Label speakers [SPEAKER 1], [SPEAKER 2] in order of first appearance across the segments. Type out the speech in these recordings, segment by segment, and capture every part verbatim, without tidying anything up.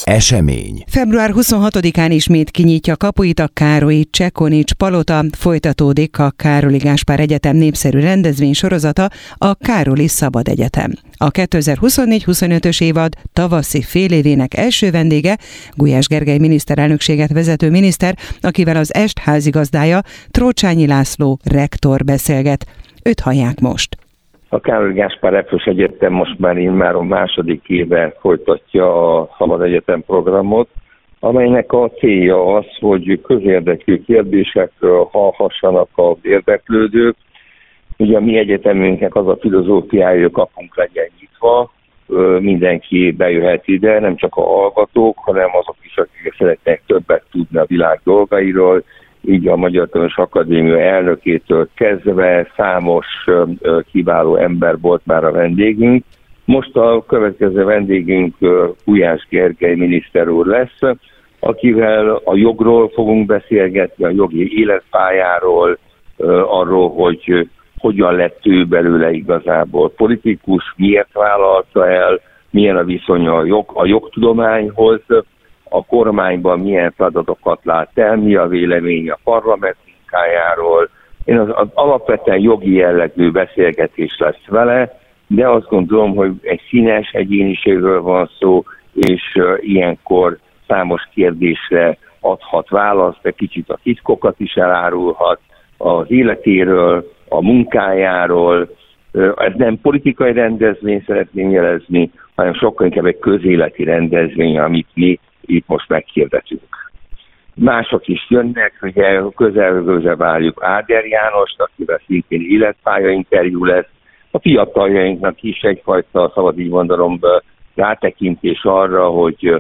[SPEAKER 1] Esemény.
[SPEAKER 2] február huszonhatodikán ismét kinyitja kapuit a Károly Csekonics palota, folytatódik a Károli Gáspár Egyetem népszerű rendezvény sorozata, a Károli Szabad Egyetem. A kétezer-huszonnégy huszonötös évad tavaszi félévének első vendége Gulyás Gergely miniszterelnökséget vezető miniszter, akivel az est házigazdája, Trócsányi László rektor beszélget. Őt hallják most.
[SPEAKER 3] A Károli Gáspár Eötvös Egyetem most már immáron második éve folytatja a Szabad Egyetem programot, amelynek a célja az, hogy közérdekű kérdésekről hallhassanak az érdeklődők. Ugye a mi egyetemünknek az a filozófiája, hogy kapunk legyen nyitva, mindenki bejöhet ide, nem csak a hallgatók, hanem azok is, akik szeretnek többet tudni a világ dolgairól. Így a Magyar Tudományos Akadémia elnökétől kezdve számos kiváló ember volt már a vendégünk. Most a következő vendégünk Gulyás Gergely miniszter úr lesz, akivel a jogról fogunk beszélgetni, a jogi életpályáról, arról, hogy hogyan lett ő belőle igazából politikus, miért vállalta el, milyen a viszonya a, jog, a jogtudományhoz, a kormányban milyen feladatokat lát el, mi a vélemény a parlament munkájáról. Én az, az alapvetően jogi jellegű beszélgetés lesz vele, de azt gondolom, hogy egy színes egyéniségről van szó, és uh, ilyenkor számos kérdésre adhat választ, de kicsit a titkokat is elárulhat az életéről, a munkájáról. Uh, ez nem politikai rendezvény, szeretném jelezni, hanem sokkal inkább egy közéleti rendezvény, amit mi itt most meghirdetünk. Mások is jönnek, ugye közel-közel várjuk Áder Jánost, akivel szintén életpálya interjú lesz. A fiataljainknak is egyfajta, szabad így mondanom, rátekintés arra, hogy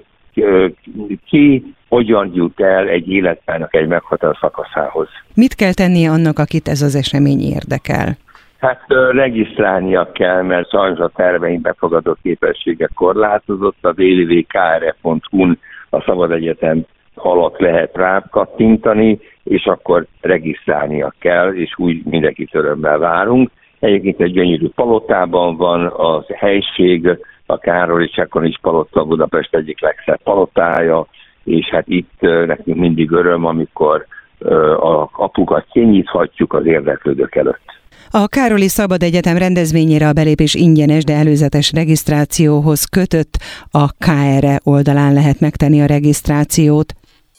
[SPEAKER 3] ki hogyan jut el egy életpályának egy meghatározó szakaszához.
[SPEAKER 2] Mit kell tennie annak, akit ez az esemény érdekel?
[SPEAKER 3] Hát regisztrálnia kell, mert sajnos a terveink befogadó képessége korlátozott, a w w w pont k r e pont h u-n a Szabad Egyetem alatt lehet rá kattintani, és akkor regisztrálnia kell, és úgy mindenkit örömmel várunk. Egyébként egy gyönyörű palotában van az helység, a Károly Csekonics palota Budapest egyik legszebb palotája, és hát itt nekünk mindig öröm, amikor a kapukat kinyithatjuk az érdeklődők előtt.
[SPEAKER 2] A Károli Szabad Egyetem rendezvényére a belépés ingyenes, de előzetes regisztrációhoz kötött. A ká er e oldalán lehet megtenni a regisztrációt.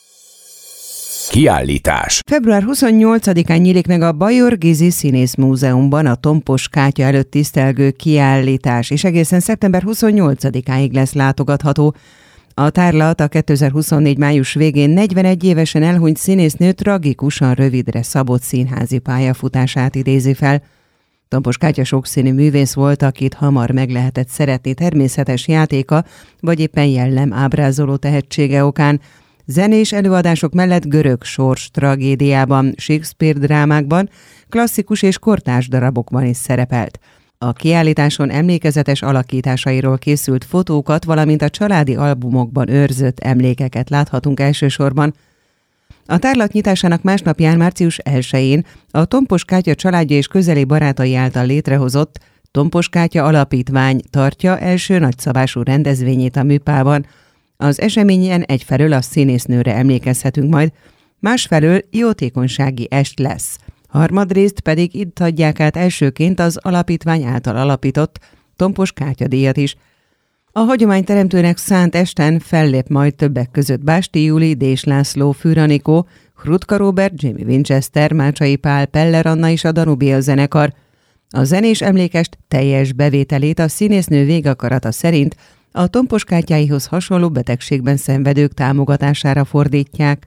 [SPEAKER 1] Kiállítás.
[SPEAKER 2] február huszonnyolcadikán nyílik meg a Bajor Gizi Színész Múzeumban a Tompos Kátya előtt tisztelgő kiállítás, és egészen szeptember huszonnyolcadikáig lesz látogatható. A tárlat a kétezer-huszonnégy május végén negyvenegy évesen elhunyt színésznő tragikusan rövidre szabott színházi pályafutását idézi fel. Tompos Kátya sokszínű művész volt, akit hamar meg lehetett szeretni természetes játéka, vagy éppen jellem ábrázoló tehetsége okán. Zenés előadások mellett görög sors tragédiában, Shakespeare drámákban, klasszikus és kortárs darabokban is szerepelt. A kiállításon emlékezetes alakításairól készült fotókat, valamint a családi albumokban őrzött emlékeket láthatunk elsősorban. A tárlat nyitásának másnapján, március elsején a Tompos Kátya családja és közeli barátai által létrehozott Tompos Kátya Alapítvány tartja első nagyszabású rendezvényét a Műpában. Az eseményen egyfelől a színésznőre emlékezhetünk majd, másfelől jótékonysági est lesz. Harmadrészt pedig itt adják át elsőként az alapítvány által alapított Tompos Kátya díjat is. A hagyományteremtőnek szánt esten fellép majd többek között Básti Júli, Dés László, Fűr Anikó, Hrutka Róbert, Jimmy Winchester, Mácsai Pál, Peller Anna és a Danubia zenekar. A zenés emlékest teljes bevételét a színésznő végakarata szerint a Tompos Kátyáihoz hasonló betegségben szenvedők támogatására fordítják.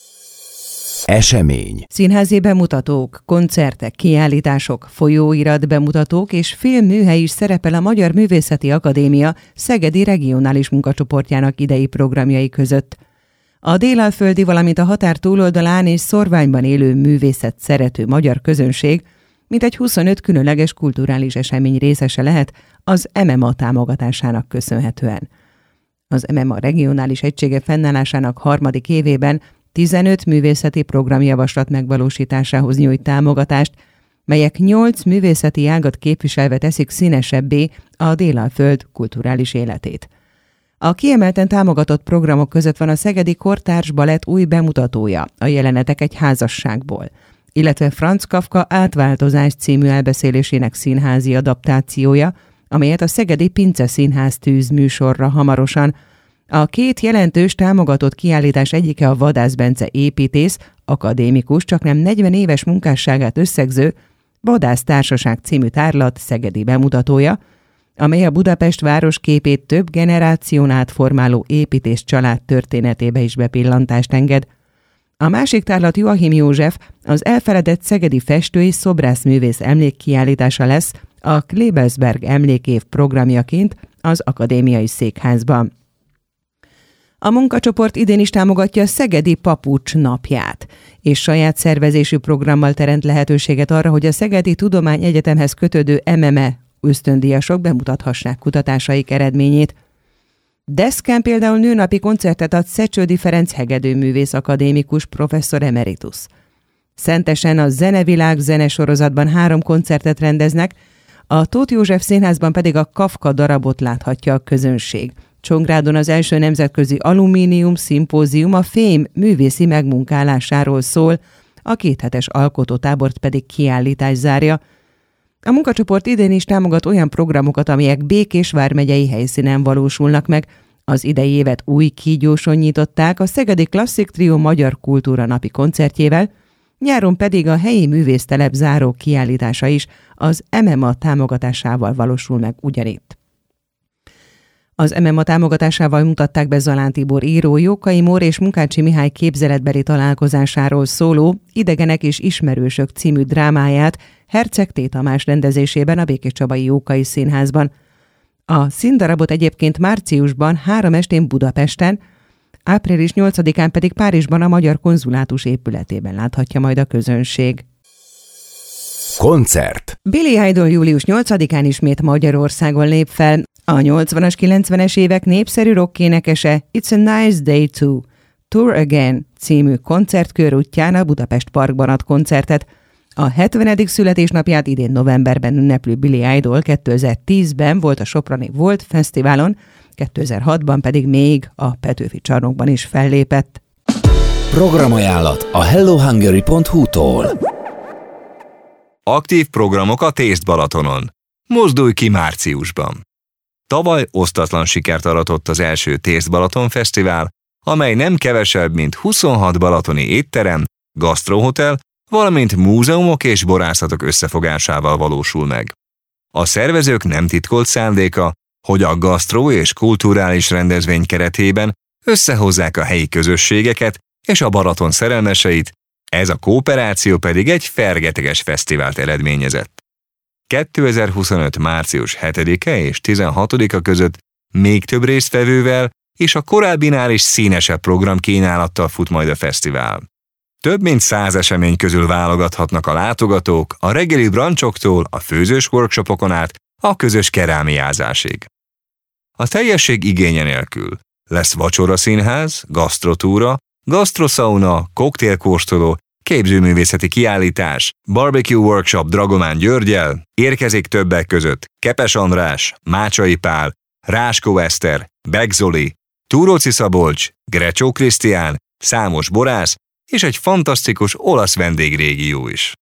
[SPEAKER 1] Esemény.
[SPEAKER 2] Színházi bemutatók, koncertek, kiállítások, folyóirat bemutatók és filmműhely is szerepel a Magyar Művészeti Akadémia szegedi regionális munkacsoportjának idei programjai között. A délalföldi, valamint a határ túloldalán és szorványban élő művészet szerető magyar közönség mintegy huszonöt különleges kulturális esemény részese lehet az em em á támogatásának köszönhetően. Az em em á regionális egysége fennállásának harmadik évében tizenöt művészeti programjavaslat megvalósításához nyújt támogatást, melyek nyolc művészeti ágat képviselve teszik színesebbé a Délalföld kulturális életét. A kiemelten támogatott programok között van a Szegedi Kortárs Balett új bemutatója, a jelenetek egy házasságból, illetve Franz Kafka Átváltozás című elbeszélésének színházi adaptációja, amelyet a Szegedi Pince Színház tűz műsorra hamarosan. A két jelentős támogatott kiállítás egyike a Vadász Bence építész, akadémikus, csaknem negyven éves munkásságát összegző Vadász Társaság című tárlat szegedi bemutatója, amely a Budapest városképét több generáción át formáló építész család történetébe is bepillantást enged. A másik tárlat Joachim József, az elfeledett szegedi festő és szobrászművész emlékkiállítása lesz a Klebelsberg emlékév programjaként az Akadémiai Székházban. A munkacsoport idén is támogatja a Szegedi Papucs napját, és saját szervezésű programmal teremt lehetőséget arra, hogy a Szegedi Tudományegyetemhez kötődő em em e ösztöndíjasok bemutathassák kutatásaik eredményét. Deszkán például nőnapi koncertet ad Szecsődi Ferenc hegedűművész akadémikus professzor emeritus. Szentesen a Zenevilág zenesorozatban három koncertet rendeznek, a Tóth József Színházban pedig a Kafka darabot láthatja a közönség. Csongrádon az első nemzetközi alumínium szimpózium a fém művészi megmunkálásáról szól, a kéthetes alkotótábort pedig kiállítás zárja. A munkacsoport idén is támogat olyan programokat, amelyek Békés vármegyei helyszínen valósulnak meg. Az idei évet új kígyóson nyitották a Szegedi Klasszik Trio Magyar Kultúra Napi koncertjével, nyáron pedig a helyi művésztelep záró kiállítása is az em em á támogatásával valósul meg ugyanitt. Az em em á támogatásával mutatták be Zalán Tibor író Jókai Mór és Munkácsi Mihály képzeletbeli találkozásáról szóló Idegenek és ismerősök című drámáját Herceg T. Tamás rendezésében a Békéscsabai Jókai Színházban. A színdarabot egyébként márciusban három estén Budapesten, április nyolcadikán pedig Párizsban a Magyar Konzulátus épületében láthatja majd a közönség.
[SPEAKER 1] Koncert.
[SPEAKER 2] Billy Idol július nyolcadikán ismét Magyarországon lép fel. A nyolcvanas, kilencvenes évek népszerű rockénekese It's a Nice Day to Tour Again című koncertkör útján a Budapest Parkban ad koncertet. A hetvenedik születésnapját idén novemberben ünneplő Billy Idol kétezer-tízben volt a Soproni Volt Fesztiválon, kétezer-hatban pedig még a Petőfi Csarnokban is fellépett.
[SPEAKER 1] Programajánlat a hello hungary pont hu-tól.
[SPEAKER 4] Aktív programok a Taste Balatonon. Mozdulj ki márciusban! Tavaly osztatlan sikert aratott az első Taste Balaton Fesztivál, amely nem kevesebb, mint huszonhat balatoni étterem, gasztrohotel, valamint múzeumok és borászatok összefogásával valósul meg. A szervezők nem titkolt szándéka, hogy a gasztró és kulturális rendezvény keretében összehozzák a helyi közösségeket és a Balaton szerelmeseit, ez a kooperáció pedig egy fergeteges fesztivált eredményezett. kétezer-huszonöt. március hetedike és tizenhatodika között még több résztvevővel és a korábbinál is színesebb programkínálattal fut majd a fesztivál. Több mint száz esemény közül válogathatnak a látogatók a reggeli brancsoktól a főzős workshopokon át a közös kerámiázásig. A teljesség igénye nélkül lesz vacsoraszínház, gasztrotúra, gasztroszauna, koktélkóstoló, képzőművészeti kiállítás, barbecue workshop Dragomán Györggyel, érkezik többek között Kepes András, Mácsai Pál, Ráskó Eszter, Beg Zoli, Túróci Szabolcs, Grecsó Krisztián, számos borász és egy fantasztikus olasz vendégrégió is.